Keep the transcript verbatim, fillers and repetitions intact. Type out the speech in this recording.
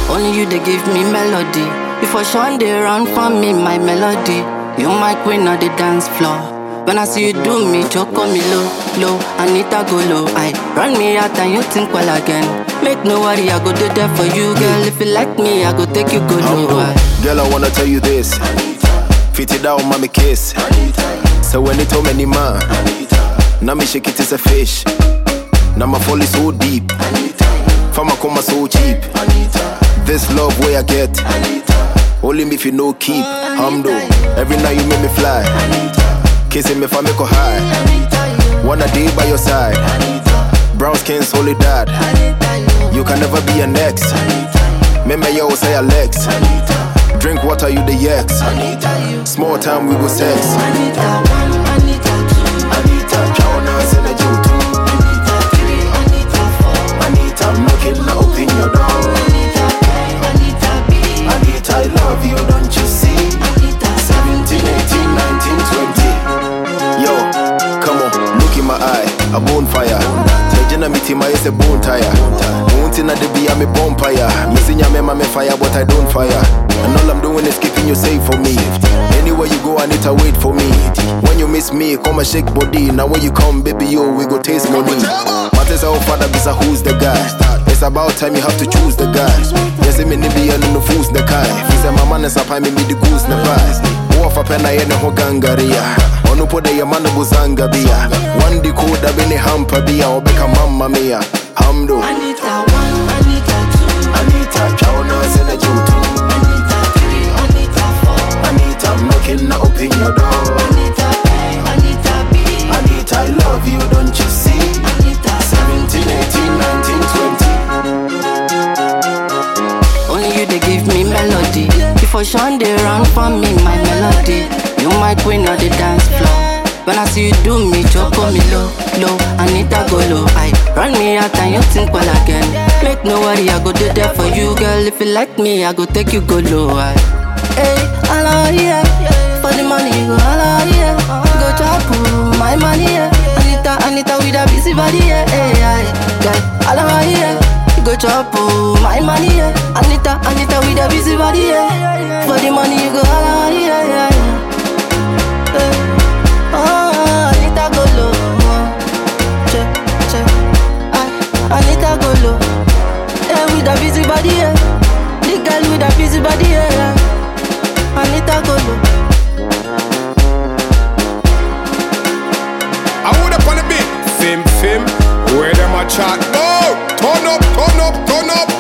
Only you they give me melody. Before Sean they run for me my melody. You my queen on the dance floor. When I see you do me, choke on me low, low. Anita go low. I run me out and you think well again. Make no worry, I go do that for you, girl. If you like me, I go take you go low. Girl, I wanna tell you this. Fit it down, mommy kiss. So when it told many man, now me shake it is a fish. Now my fall is so deep. Fama come so cheap. This love way I get. Only me if you know keep. Hamdo, every night you make me fly. Kissing me if I make her high. Wanna day by your side. Brown skin solidad. You can never be an ex. Remember you say Alex. Drink water, you the ex. Small time we go sex. Anita, Jonas in the Jew too. Anita, I'm knocking open your door. Anita, I love you, don't you see? seventeen, eighteen, nineteen, twenty. Yo, come on, look in my eye, a bonfire. Legend of me team, I is a bone tire. Mountain at the be, I'm a bonfire. Missing your mema, me fire, but I don't fire. And all I'm doing is keeping you safe for me. Anywhere you go, I need to wait for me. When you miss me, come and shake body. Now when you come, baby, yo, we go taste money. Matters our father, bisa who's the guy. It's about time you have to choose the guy. Yes, me nibi and no fools the guy. He said my man is a pie, me the goose the prize. War for penna and ho gangaria. Onu pode ya man buzanga bia. One di koda bene hampa bia obeka mamma mia. Hamdo. Anita one, Anita two, Anita Jonas in the Jew too. I'm knocking now open your door. Anita A, Anita B. Anita, I love you, don't you see? Anita seventeen, eighteen, nineteen, twenty. Only you they give me melody. Before Sean they run for me my melody. You my queen on the dance floor. When I see you do me, choke on me low, low. Anita go low. I run me out and you think well again. Make no worry, I go do that for you, girl. If you like me, I go take you go low. I, hey, hello, yeah. For the money, you go, hello, yeah. Go chop my money, yeah. Anita, Anita with a busy body, yeah. Hey, hey, girl, hello, yeah. Go chop my money, yeah. Anita, Anita with a busy body, yeah. For the money, you go, hello, yeah, yeah, yeah. Hey. Oh, Anita go low. Check, check. Ah, Anita go low. Yeah, with a busy body, yeah. The girl with a busy body, yeah. Anita go low. I would up on a bit. Fim, fim. Where them a chat? No! Turn up, turn up, turn up.